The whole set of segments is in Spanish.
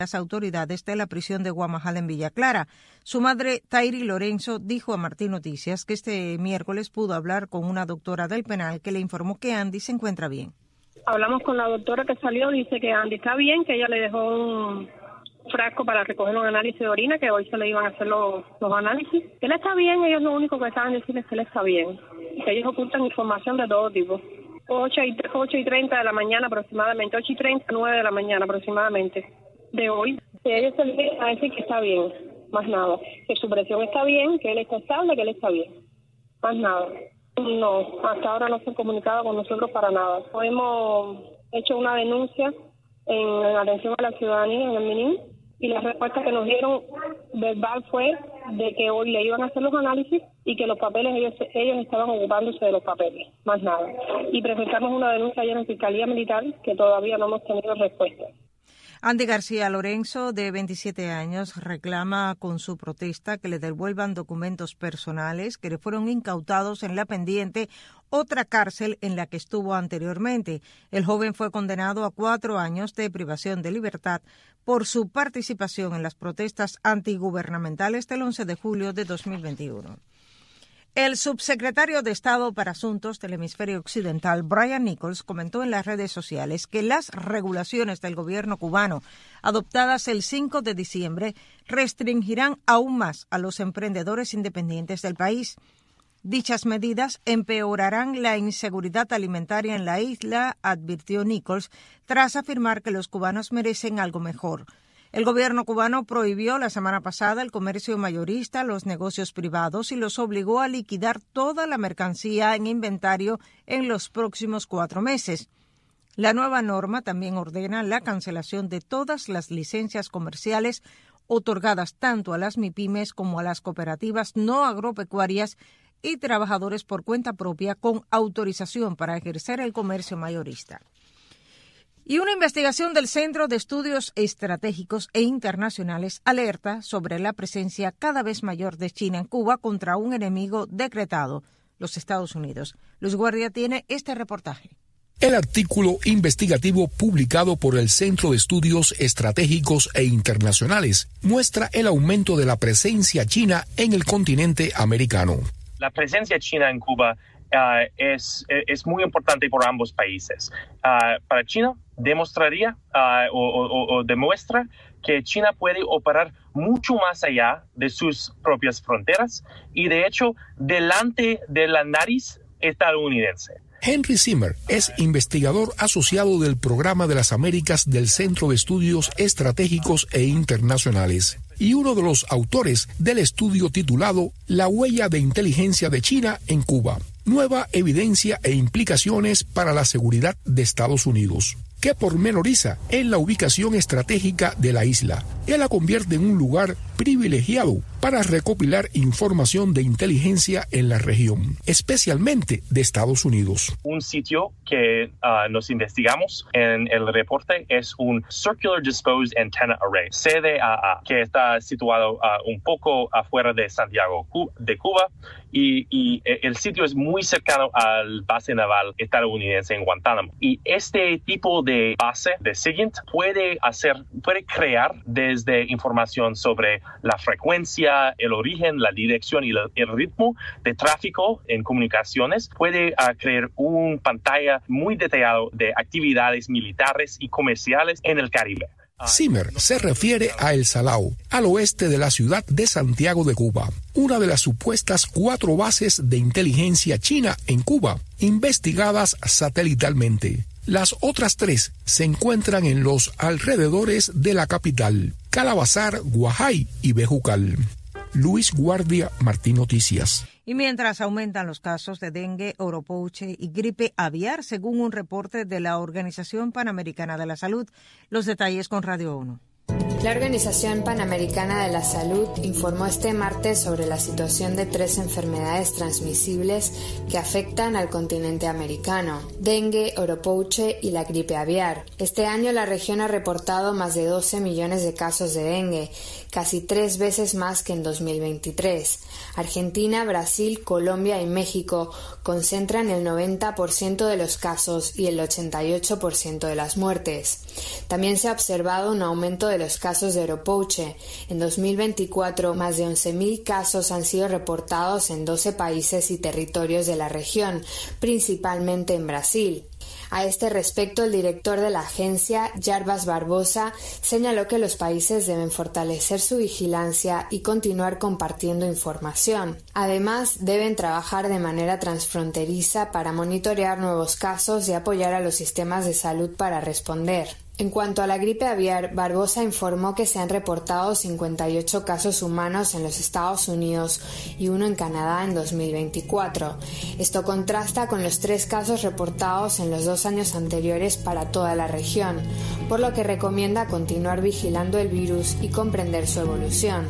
las autoridades de la prisión de Guamajal en Villa Clara. Su madre, Tairi Lorenzo, dijo a Martín Noticias que este miércoles pudo hablar con una doctora del penal que le informó que Andy se encuentra bien. Hablamos con la doctora que salió, dice que Andy está bien, que ella le dejó un frasco para recoger un análisis de orina, que hoy se le iban a hacer los análisis. Él está bien, ellos lo único que estaban diciendo es que él está bien, que ellos ocultan información de todo tipo. 8:30 de la mañana aproximadamente, 8:30, 9 de la mañana aproximadamente de hoy. Que ellos se le van a decir que está bien, más nada. Que su presión está bien, que él está estable, que él está bien. Más nada. No, hasta ahora no se han comunicado con nosotros para nada. Hemos hecho una denuncia en atención a la ciudadanía en el MININ y la respuesta que nos dieron verbal fue de que hoy le iban a hacer los análisis y que los papeles, ellos estaban ocupándose de los papeles, más nada. Y presentamos una denuncia ayer en Fiscalía Militar que todavía no hemos tenido respuesta. Andy García Lorenzo, de 27 años, reclama con su protesta que le devuelvan documentos personales que le fueron incautados en la pendiente otra cárcel en la que estuvo anteriormente. El joven fue condenado a 4 años de privación de libertad por su participación en las protestas antigubernamentales del 11 de julio de 2021. El subsecretario de Estado para Asuntos del Hemisferio Occidental, Brian Nichols, comentó en las redes sociales que las regulaciones del gobierno cubano adoptadas el 5 de diciembre restringirán aún más a los emprendedores independientes del país. Dichas medidas empeorarán la inseguridad alimentaria en la isla, advirtió Nichols, tras afirmar que los cubanos merecen algo mejor. El gobierno cubano prohibió la semana pasada el comercio mayorista, los negocios privados y los obligó a liquidar toda la mercancía en inventario en los próximos 4 meses. La nueva norma también ordena la cancelación de todas las licencias comerciales otorgadas tanto a las MIPYMES como a las cooperativas no agropecuarias y trabajadores por cuenta propia con autorización para ejercer el comercio mayorista. Y una investigación del Centro de Estudios Estratégicos e Internacionales alerta sobre la presencia cada vez mayor de China en Cuba contra un enemigo decretado, los Estados Unidos. Luz Guardia tiene este reportaje. El artículo investigativo publicado por el Centro de Estudios Estratégicos e Internacionales muestra el aumento de la presencia china en el continente americano. La presencia china en Cuba es muy importante por ambos países. Para China, demostraría o demuestra que China puede operar mucho más allá de sus propias fronteras y, de hecho, delante de la nariz estadounidense. Henry Zimmer es investigador asociado del Programa de las Américas del Centro de Estudios Estratégicos e Internacionales y uno de los autores del estudio titulado La huella de inteligencia de China en Cuba, nueva evidencia e implicaciones para la seguridad de Estados Unidos, que pormenoriza en la ubicación estratégica de la isla, que la convierte en un lugar privilegiado para recopilar información de inteligencia en la región, especialmente de Estados Unidos. Un sitio que nos investigamos en el reporte es un Circular Disposed Antenna Array, CDAA, que está situado un poco afuera de Santiago de Cuba, y el sitio es muy cercano al base naval estadounidense en Guantánamo. Y este tipo de base de SIGINT puede crear desde información sobre la frecuencia, el origen, la dirección y el ritmo de tráfico en comunicaciones, puede crear una pantalla muy detallada de actividades militares y comerciales en el Caribe. Zimmer se refiere a El Salao, al oeste de la ciudad de Santiago de Cuba, una de las supuestas 4 bases de inteligencia china en Cuba, investigadas satelitalmente. Las otras 3 se encuentran en los alrededores de la capital, Calabazar, Guajay y Bejucal. Luis Guardia, Martín Noticias. Y mientras aumentan los casos de dengue, oropouche y gripe aviar, según un reporte de la Organización Panamericana de la Salud. Los detalles con Radio ONU. La Organización Panamericana de la Salud informó este martes sobre la situación de 3 enfermedades transmisibles que afectan al continente americano: dengue, oropouche y la gripe aviar. Este año la región ha reportado más de 12 millones de casos de dengue, casi 3 veces más que en 2023. Argentina, Brasil, Colombia y México concentran el 90% de los casos y el 88% de las muertes. También se ha observado un aumento de los casos casos de oropouche. En 2024, más de 11.000 casos han sido reportados en 12 países y territorios de la región, principalmente en Brasil. A este respecto, el director de la agencia, Jarbas Barbosa, señaló que los países deben fortalecer su vigilancia y continuar compartiendo información. Además, deben trabajar de manera transfronteriza para monitorear nuevos casos y apoyar a los sistemas de salud para responder. En cuanto a la gripe aviar, Barbosa informó que se han reportado 58 casos humanos en los Estados Unidos y 1 en Canadá en 2024. Esto contrasta con los 3 casos reportados en los 2 años anteriores para toda la región, por lo que recomienda continuar vigilando el virus y comprender su evolución.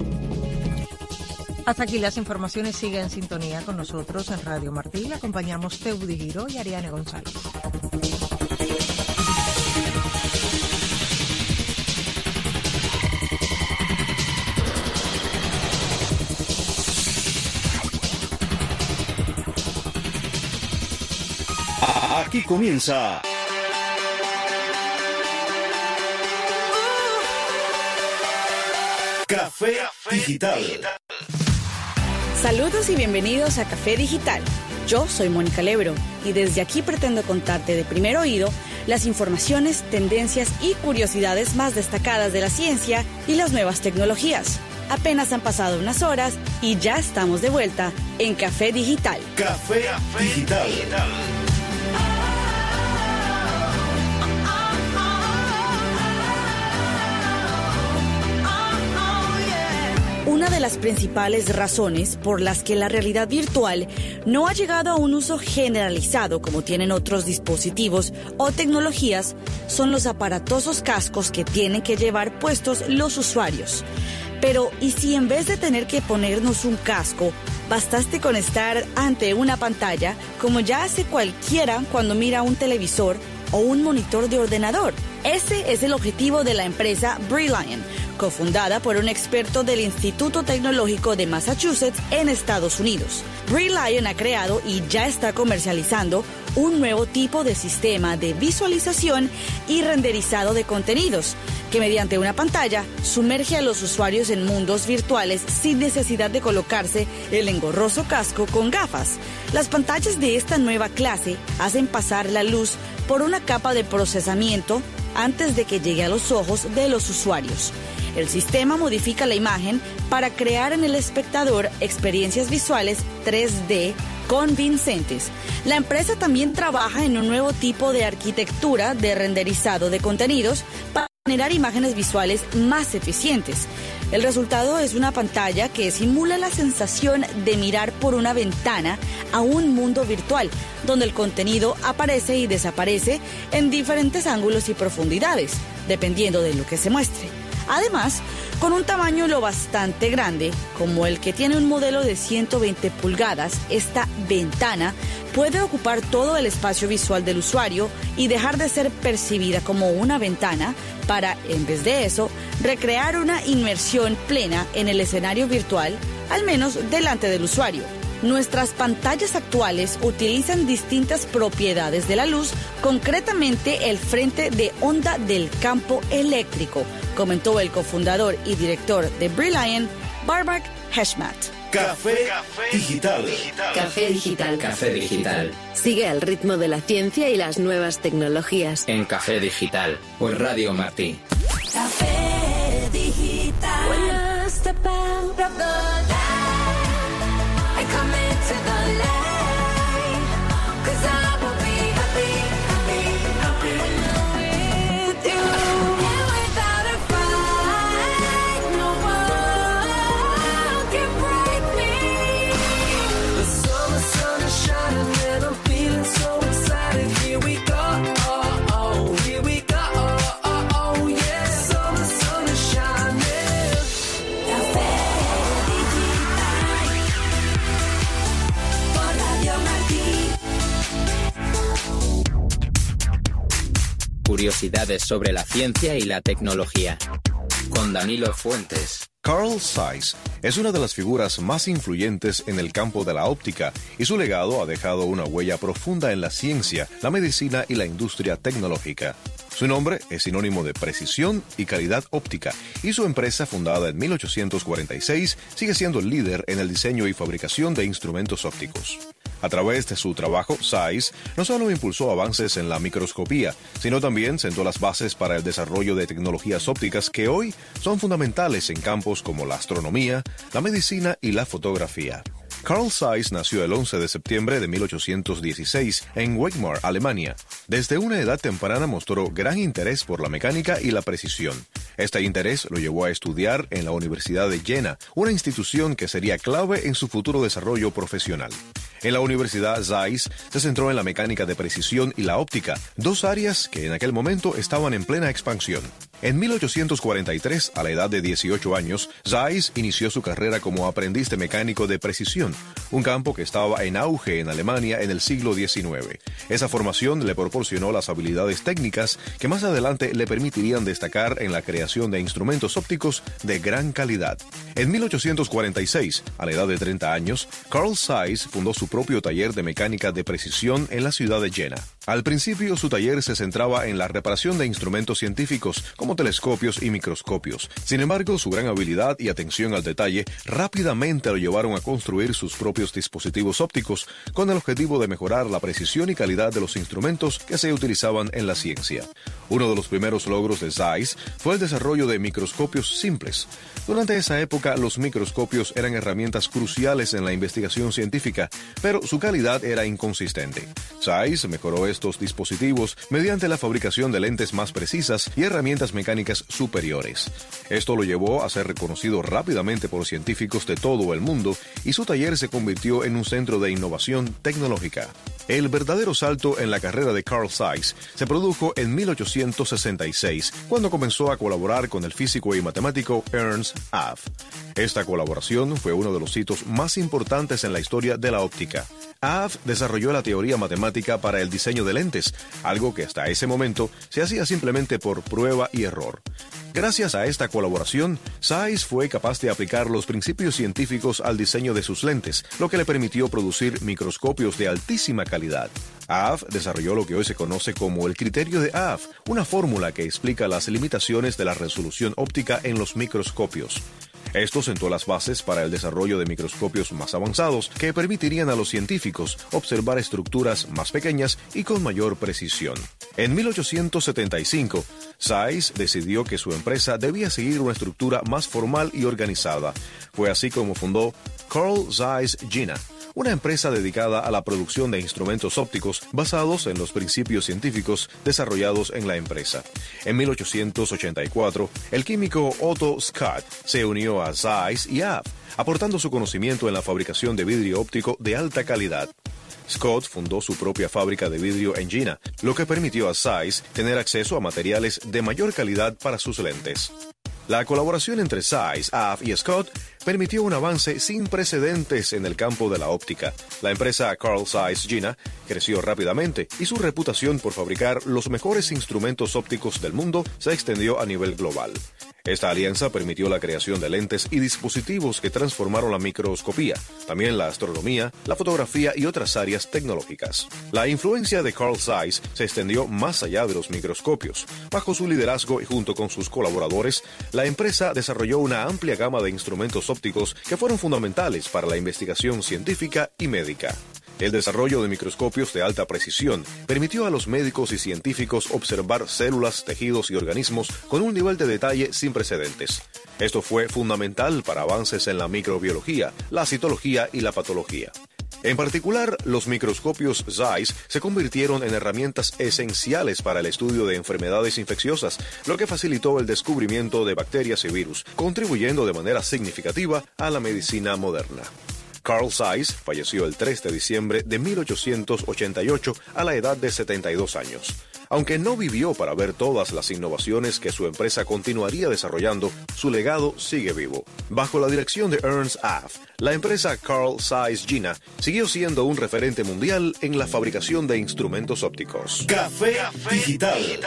Hasta aquí las informaciones. Sigue en sintonía con nosotros en Radio Martí. Le acompañamos Teudi Giró y Ariane González. Aquí comienza Café Digital. Saludos y bienvenidos a Café Digital. Yo soy Mónica Lebro y desde aquí pretendo contarte de primer oído las informaciones, tendencias y curiosidades más destacadas de la ciencia y las nuevas tecnologías. Apenas han pasado unas horas y ya estamos de vuelta en Café Digital. Café Digital. Una de las principales razones por las que la realidad virtual no ha llegado a un uso generalizado como tienen otros dispositivos o tecnologías son los aparatosos cascos que tienen que llevar puestos los usuarios. Pero, ¿y si en vez de tener que ponernos un casco, bastaste con estar ante una pantalla como ya hace cualquiera cuando mira un televisor o un monitor de ordenador? Ese es el objetivo de la empresa Brilliant, cofundada por un experto del Instituto Tecnológico de Massachusetts en Estados Unidos. Brilliant ha creado y ya está comercializando un nuevo tipo de sistema de visualización y renderizado de contenidos, que mediante una pantalla sumerge a los usuarios en mundos virtuales sin necesidad de colocarse el engorroso casco con gafas. Las pantallas de esta nueva clase hacen pasar la luz por una capa de procesamiento antes de que llegue a los ojos de los usuarios. El sistema modifica la imagen para crear en el espectador experiencias visuales 3D convincentes. La empresa también trabaja en un nuevo tipo de arquitectura de renderizado de contenidos para generar imágenes visuales más eficientes. El resultado es una pantalla que simula la sensación de mirar por una ventana a un mundo virtual, donde el contenido aparece y desaparece en diferentes ángulos y profundidades, dependiendo de lo que se muestre. Además, con un tamaño lo bastante grande, como el que tiene un modelo de 120 pulgadas, esta ventana puede ocupar todo el espacio visual del usuario y dejar de ser percibida como una ventana para, en vez de eso, recrear una inmersión plena en el escenario virtual, al menos delante del usuario. Nuestras pantallas actuales utilizan distintas propiedades de la luz, concretamente el frente de onda del campo eléctrico, comentó el cofundador y director de Brilliant, Barbara Heshmat. Café Digital. Café Digital. Café Digital. Sigue al ritmo de la ciencia y las nuevas tecnologías. En Café Digital, por Radio Martí. Café Digital. When I step out of the light, I come into the light, 'cause I will be happy, happy, happy with you. And without a fight, no one can break me. The sun is shining and I'm feeling so excited. Here we go, oh, here we go, oh, yeah. Sun is shining. Café Digital por Radio Martí. Curiosidades sobre la ciencia y la tecnología. Con Danilo Fuentes. Carl Zeiss es una de las figuras más influyentes en el campo de la óptica y su legado ha dejado una huella profunda en la ciencia, la medicina y la industria tecnológica. Su nombre es sinónimo de precisión y calidad óptica y su empresa, fundada en 1846, sigue siendo el líder en el diseño y fabricación de instrumentos ópticos. A través de su trabajo, Zeiss no solo impulsó avances en la microscopía, sino también sentó las bases para el desarrollo de tecnologías ópticas que hoy son fundamentales en campos como la astronomía, la medicina y la fotografía. Carl Zeiss nació el 11 de septiembre de 1816 en Weimar, Alemania. Desde una edad temprana mostró gran interés por la mecánica y la precisión. Este interés lo llevó a estudiar en la Universidad de Jena, una institución que sería clave en su futuro desarrollo profesional. En la Universidad, Zeiss se centró en la mecánica de precisión y la óptica, dos áreas que en aquel momento estaban en plena expansión. En 1843, a la edad de 18 años, Zeiss inició su carrera como aprendiz de mecánico de precisión, un campo que estaba en auge en Alemania en el siglo XIX. Esa formación le proporcionó las habilidades técnicas que más adelante le permitirían destacar en la creación de instrumentos ópticos de gran calidad. En 1846, a la edad de 30 años, Carl Zeiss fundó su propio taller de mecánica de precisión en la ciudad de Jena. Al principio, su taller se centraba en la reparación de instrumentos científicos, como telescopios y microscopios. Sin embargo, su gran habilidad y atención al detalle rápidamente lo llevaron a construir sus propios dispositivos ópticos, con el objetivo de mejorar la precisión y calidad de los instrumentos que se utilizaban en la ciencia. Uno de los primeros logros de Zeiss fue el desarrollo de microscopios simples. Durante esa época, los microscopios eran herramientas cruciales en la investigación científica, pero su calidad era inconsistente. Zeiss mejoró estos dispositivos mediante la fabricación de lentes más precisas y herramientas mecánicas superiores. Esto lo llevó a ser reconocido rápidamente por científicos de todo el mundo y su taller se convirtió en un centro de innovación tecnológica. El verdadero salto en la carrera de Carl Zeiss se produjo en 1866, cuando comenzó a colaborar con el físico y matemático Ernst Abbe. Esta colaboración fue uno de los hitos más importantes en la historia de la óptica. Abbe desarrolló la teoría matemática para el diseño de lentes, algo que hasta ese momento se hacía simplemente por prueba y error. Gracias a esta colaboración, Zeiss fue capaz de aplicar los principios científicos al diseño de sus lentes, lo que le permitió producir microscopios de altísima calidad. Abbe desarrolló lo que hoy se conoce como el criterio de Abbe, una fórmula que explica las limitaciones de la resolución óptica en los microscopios. Esto sentó las bases para el desarrollo de microscopios más avanzados que permitirían a los científicos observar estructuras más pequeñas y con mayor precisión. En 1875, Zeiss decidió que su empresa debía seguir una estructura más formal y organizada. Fue así como fundó Carl Zeiss Jena, una empresa dedicada a la producción de instrumentos ópticos basados en los principios científicos desarrollados en la empresa. En 1884, el químico Otto Scott se unió a Zeiss y Abbe, aportando su conocimiento en la fabricación de vidrio óptico de alta calidad. Scott fundó su propia fábrica de vidrio en Jena, lo que permitió a Zeiss tener acceso a materiales de mayor calidad para sus lentes. La colaboración entre Zeiss, Abbe y Scott permitió un avance sin precedentes en el campo de la óptica. La empresa Carl Zeiss Jena creció rápidamente y su reputación por fabricar los mejores instrumentos ópticos del mundo se extendió a nivel global. Esta alianza permitió la creación de lentes y dispositivos que transformaron la microscopía, también la astronomía, la fotografía y otras áreas tecnológicas. La influencia de Carl Zeiss se extendió más allá de los microscopios. Bajo su liderazgo y junto con sus colaboradores, la empresa desarrolló una amplia gama de instrumentos ópticos que fueron fundamentales para la investigación científica y médica. El desarrollo de microscopios de alta precisión permitió a los médicos y científicos observar células, tejidos y organismos con un nivel de detalle sin precedentes. Esto fue fundamental para avances en la microbiología, la citología y la patología. En particular, los microscopios Zeiss se convirtieron en herramientas esenciales para el estudio de enfermedades infecciosas, lo que facilitó el descubrimiento de bacterias y virus, contribuyendo de manera significativa a la medicina moderna. Carl Zeiss falleció el 3 de diciembre de 1888 a la edad de 72 años. Aunque no vivió para ver todas las innovaciones que su empresa continuaría desarrollando, su legado sigue vivo. Bajo la dirección de Ernst Abbe, la empresa Carl Zeiss Jena siguió siendo un referente mundial en la fabricación de instrumentos ópticos. Café Digital.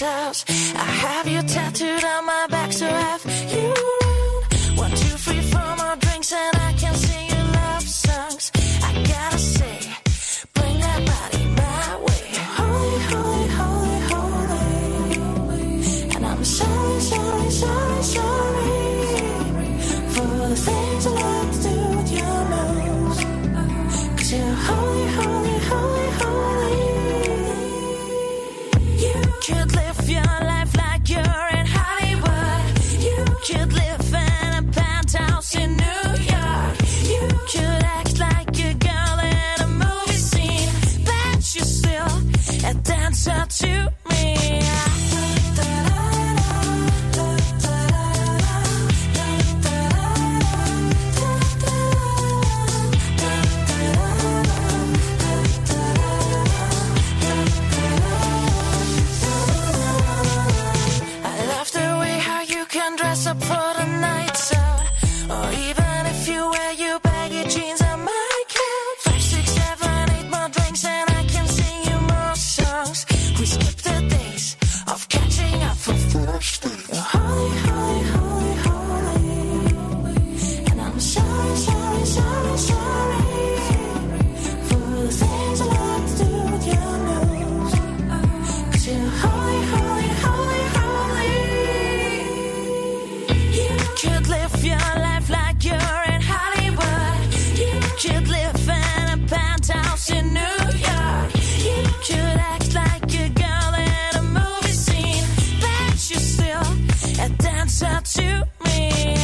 house. I have you tattooed on my back, so have you around. 1, 2, 3, 4 more drinks and I can sing you love songs. I gotta say, bring that body my way. Holy, holy, holy, holy. And I'm sorry, sorry, sorry, sorry for the things I like to do with your moves. 'Cause you're holy, holy, holy, holy. You could live your life like you're in Hollywood. You could live in a penthouse in New York. You could act like a girl in a movie scene, but you're still a dancer to me. Dress up for the nights out, or even if you wear your baggy jeans, I might count 5, 6, 7, 8 more drinks and I can sing you more songs. We skip the days of catching up for first. You're holy, holy, holy, holy. And I'm sorry, sorry, sorry, sorry for the things I like to do with your moves. 'Cause you're holy, holy, holy, holy. Could live your life like you're in Hollywood. You could live in a penthouse in New York. You could act like a girl in a movie scene, but you're still a dancer to me.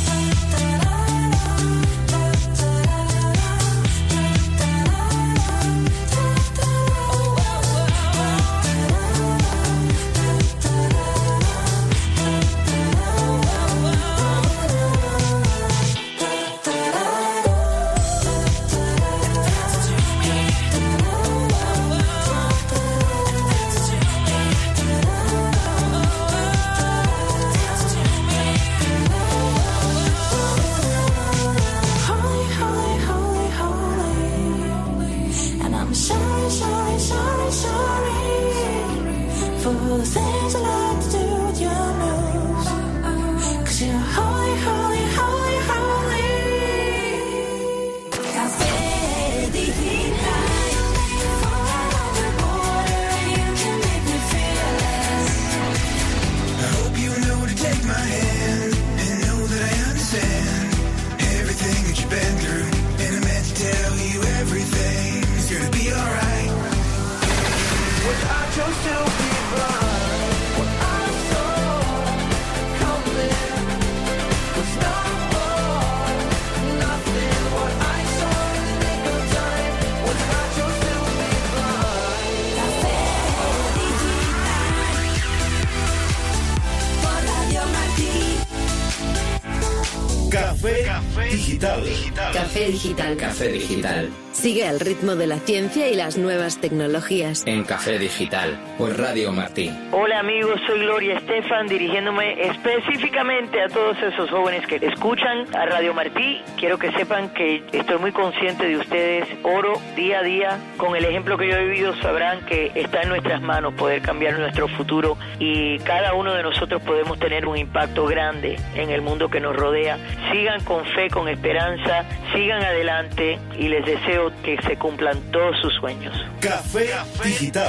Café Digital. Café Digital. Sigue el ritmo de la ciencia y las nuevas tecnologías. En Café Digital, por Radio Martí. Hola amigos, soy Gloria Estefan, dirigiéndome específicamente a todos esos jóvenes que escuchan a Radio Martí. Quiero que sepan que estoy muy consciente de ustedes. Oro día a día. Con el ejemplo que yo he vivido sabrán que está en nuestras manos poder cambiar nuestro futuro y cada uno de nosotros podemos tener un impacto grande en el mundo que nos rodea. Sigan con fe, con esperanza, sigan adelante y les deseo que se cumplan todos sus sueños. Café Digital.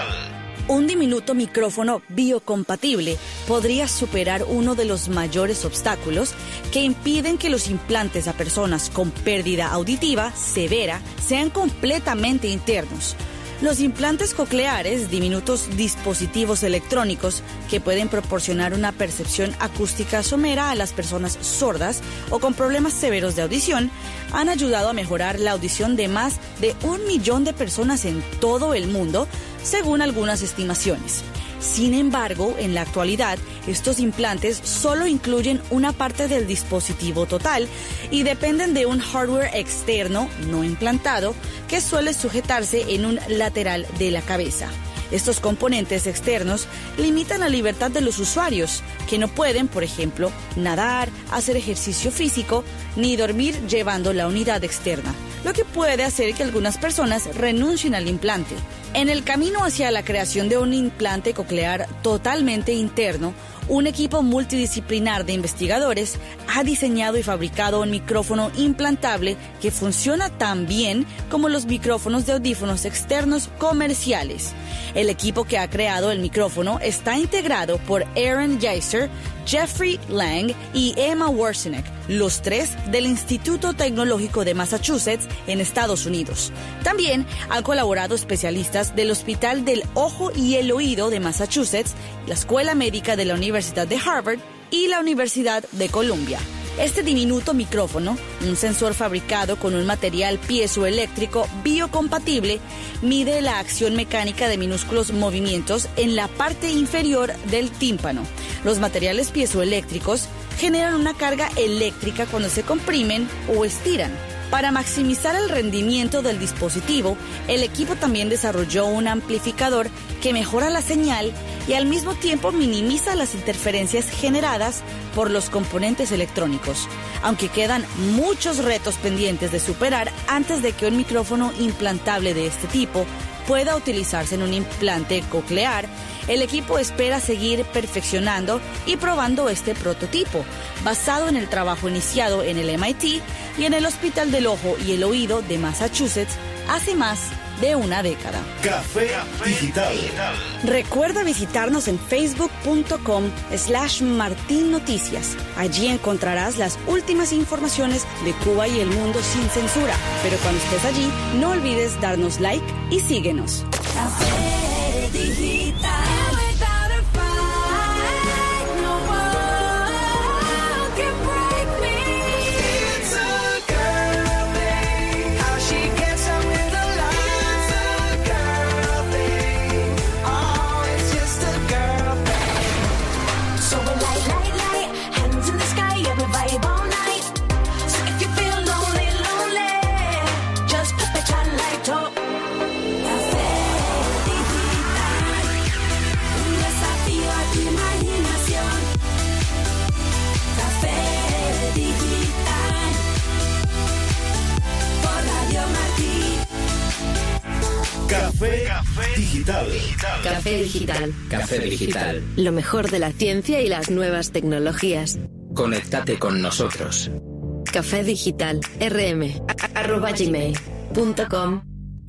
Un diminuto micrófono biocompatible podría superar uno de los mayores obstáculos que impiden que los implantes a personas con pérdida auditiva severa sean completamente internos. Los implantes cocleares, diminutos dispositivos electrónicos que pueden proporcionar una percepción acústica somera a las personas sordas o con problemas severos de audición, han ayudado a mejorar la audición de más de 1 millón de personas en todo el mundo, según algunas estimaciones. Sin embargo, en la actualidad, estos implantes solo incluyen una parte del dispositivo total y dependen de un hardware externo no implantado que suele sujetarse en un lateral de la cabeza. Estos componentes externos limitan la libertad de los usuarios, que no pueden, por ejemplo, nadar, hacer ejercicio físico, ni dormir llevando la unidad externa, lo que puede hacer que algunas personas renuncien al implante. En el camino hacia la creación de un implante coclear totalmente interno, un equipo multidisciplinar de investigadores ha diseñado y fabricado un micrófono implantable que funciona tan bien como los micrófonos de audífonos externos comerciales. El equipo que ha creado el micrófono está integrado por Aaron Geiser, Jeffrey Lang y Emma Warsenek, los tres del Instituto Tecnológico de Massachusetts en Estados Unidos. También han colaborado especialistas del Hospital del Ojo y el Oído de Massachusetts, la Escuela Médica de la Universidad de Harvard y la Universidad de Columbia. Este diminuto micrófono, un sensor fabricado con un material piezoeléctrico biocompatible, mide la acción mecánica de minúsculos movimientos en la parte inferior del tímpano. Los materiales piezoeléctricos generan una carga eléctrica cuando se comprimen o estiran. Para maximizar el rendimiento del dispositivo, el equipo también desarrolló un amplificador que mejora la señal y al mismo tiempo minimiza las interferencias generadas por los componentes electrónicos. Aunque quedan muchos retos pendientes de superar antes de que un micrófono implantable de este tipo pueda utilizarse en un implante coclear, el equipo espera seguir perfeccionando y probando este prototipo, basado en el trabajo iniciado en el MIT y en el Hospital del Ojo y el Oído de Massachusetts hace más de una década. Café Digital. Recuerda visitarnos en facebook.com/Martín Noticias. Allí encontrarás las últimas informaciones de Cuba y el mundo sin censura. Pero cuando estés allí, no olvides darnos like y síguenos. Café Digital. Café Digital. Café Digital. Café Digital. Lo mejor de la ciencia y las nuevas tecnologías. Conéctate con nosotros. Café Digital. rm@gmail.com.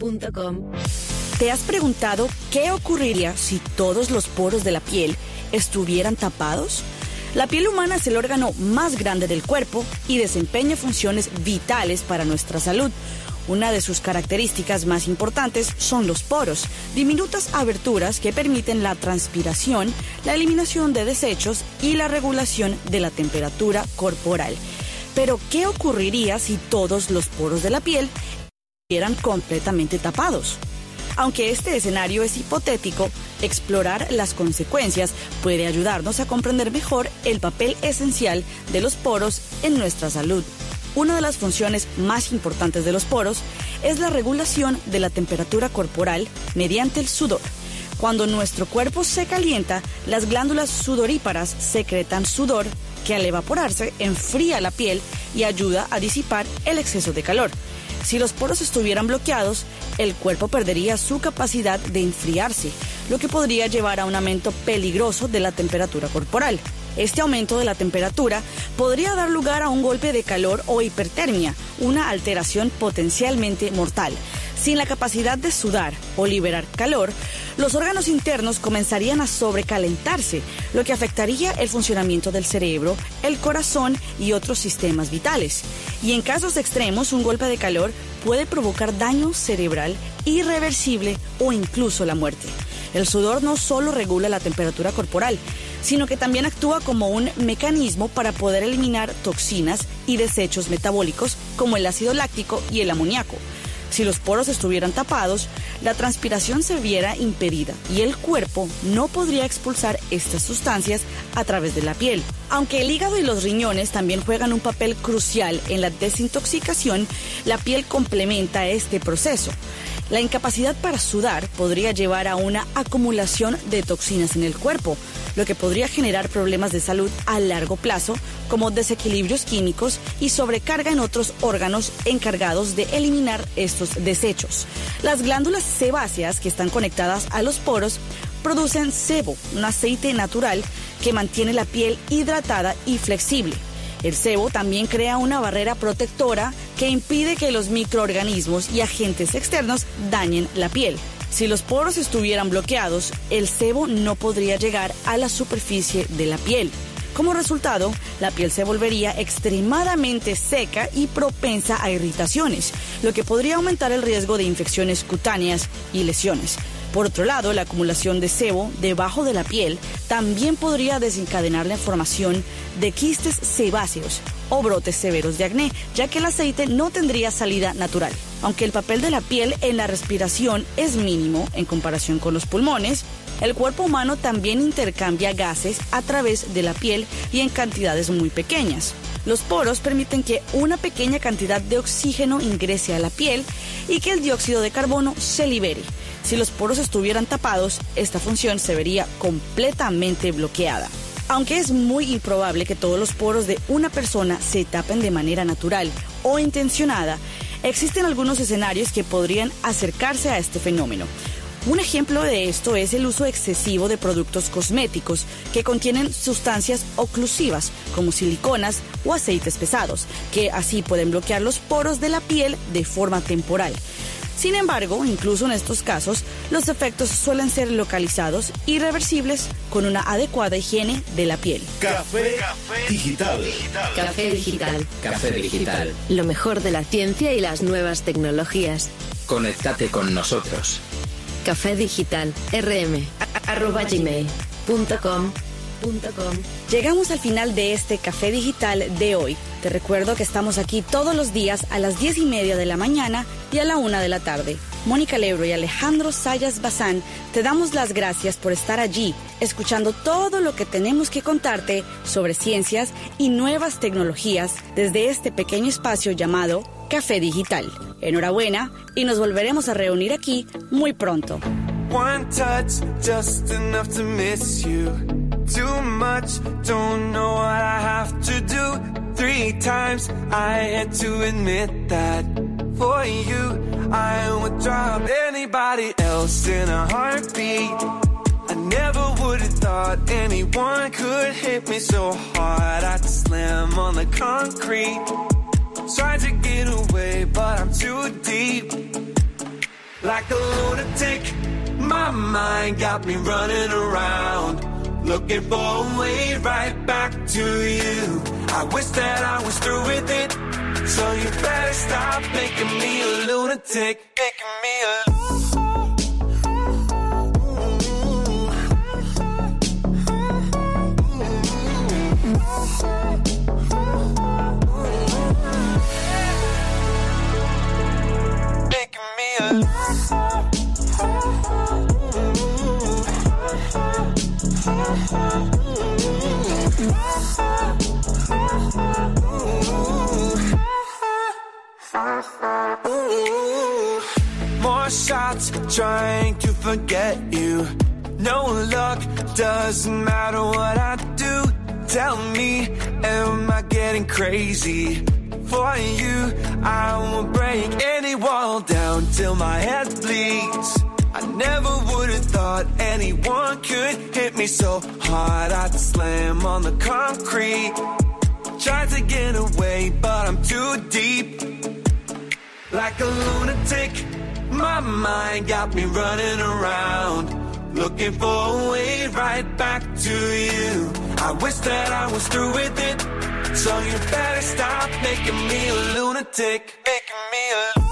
¿Te has preguntado qué ocurriría si todos los poros de la piel estuvieran tapados? La piel humana es el órgano más grande del cuerpo y desempeña funciones vitales para nuestra salud. Una de sus características más importantes son los poros, diminutas aberturas que permiten la transpiración, la eliminación de desechos y la regulación de la temperatura corporal. Pero, ¿qué ocurriría si todos los poros de la piel estuvieran completamente tapados? Aunque este escenario es hipotético, explorar las consecuencias puede ayudarnos a comprender mejor el papel esencial de los poros en nuestra salud. Una de las funciones más importantes de los poros es la regulación de la temperatura corporal mediante el sudor. Cuando nuestro cuerpo se calienta, las glándulas sudoríparas secretan sudor que al evaporarse enfría la piel y ayuda a disipar el exceso de calor. Si los poros estuvieran bloqueados, el cuerpo perdería su capacidad de enfriarse, lo que podría llevar a un aumento peligroso de la temperatura corporal. Este aumento de la temperatura podría dar lugar a un golpe de calor o hipertermia, una alteración potencialmente mortal. Sin la capacidad de sudar o liberar calor, los órganos internos comenzarían a sobrecalentarse, lo que afectaría el funcionamiento del cerebro, el corazón y otros sistemas vitales. Y en casos extremos, un golpe de calor puede provocar daño cerebral irreversible o incluso la muerte. El sudor no solo regula la temperatura corporal, sino que también actúa como un mecanismo para poder eliminar toxinas y desechos metabólicos como el ácido láctico y el amoníaco. Si los poros estuvieran tapados, la transpiración se viera impedida y el cuerpo no podría expulsar estas sustancias a través de la piel. Aunque el hígado y los riñones también juegan un papel crucial en la desintoxicación, la piel complementa este proceso. La incapacidad para sudar podría llevar a una acumulación de toxinas en el cuerpo, lo que podría generar problemas de salud a largo plazo, como desequilibrios químicos y sobrecarga en otros órganos encargados de eliminar estos desechos. Las glándulas sebáceas, que están conectadas a los poros, producen sebo, un aceite natural que mantiene la piel hidratada y flexible. El sebo también crea una barrera protectora que impide que los microorganismos y agentes externos dañen la piel. Si los poros estuvieran bloqueados, el sebo no podría llegar a la superficie de la piel. Como resultado, la piel se volvería extremadamente seca y propensa a irritaciones, lo que podría aumentar el riesgo de infecciones cutáneas y lesiones. Por otro lado, la acumulación de sebo debajo de la piel también podría desencadenar la formación de quistes sebáceos o brotes severos de acné, ya que el aceite no tendría salida natural. Aunque el papel de la piel en la respiración es mínimo en comparación con los pulmones, el cuerpo humano también intercambia gases a través de la piel y en cantidades muy pequeñas. Los poros permiten que una pequeña cantidad de oxígeno ingrese a la piel y que el dióxido de carbono se libere. Si los poros estuvieran tapados, esta función se vería completamente bloqueada. Aunque es muy improbable que todos los poros de una persona se tapen de manera natural o intencionada, existen algunos escenarios que podrían acercarse a este fenómeno. Un ejemplo de esto es el uso excesivo de productos cosméticos que contienen sustancias oclusivas como siliconas o aceites pesados, que así pueden bloquear los poros de la piel de forma temporal. Sin embargo, incluso en estos casos, los efectos suelen ser localizados y reversibles con una adecuada higiene de la piel. Café Digital. Café Digital. Café Digital. Lo mejor de la ciencia y las nuevas tecnologías. Conéctate con nosotros. Café Digital rm@gmail.com. Llegamos al final de este Café Digital de hoy. Te recuerdo que estamos aquí todos los días a las 10:30 de la mañana y a la 1 de la tarde. Mónica Lebro y Alejandro Sayas Bazán te damos las gracias por estar allí, escuchando todo lo que tenemos que contarte sobre ciencias y nuevas tecnologías desde este pequeño espacio llamado Café Digital. Enhorabuena y nos volveremos a reunir aquí muy pronto. One touch, just enough to miss you. Too much, don't know what I have to do. 3 times, I had to admit that. For you, I would drop anybody else in a heartbeat. I never would have thought anyone could hit me so hard. I'd slam on the concrete. Tried to get away, but I'm too deep. Like a lunatic, my mind got me running around, looking for a way right back to you. I wish that I was through with it, so you better stop making me a lunatic, making me a more shots trying to forget you. No luck, doesn't matter what I do. Tell me, am I getting crazy? For you, I will break any wall down till my head bleeds. I never would have thought anyone could hit me so hard. I'd slam on the concrete. Tried to get away, but I'm too deep. Like a lunatic, my mind got me running around, looking for a way right back to you. I wish that I was through with it, so you better stop making me a lunatic, making me a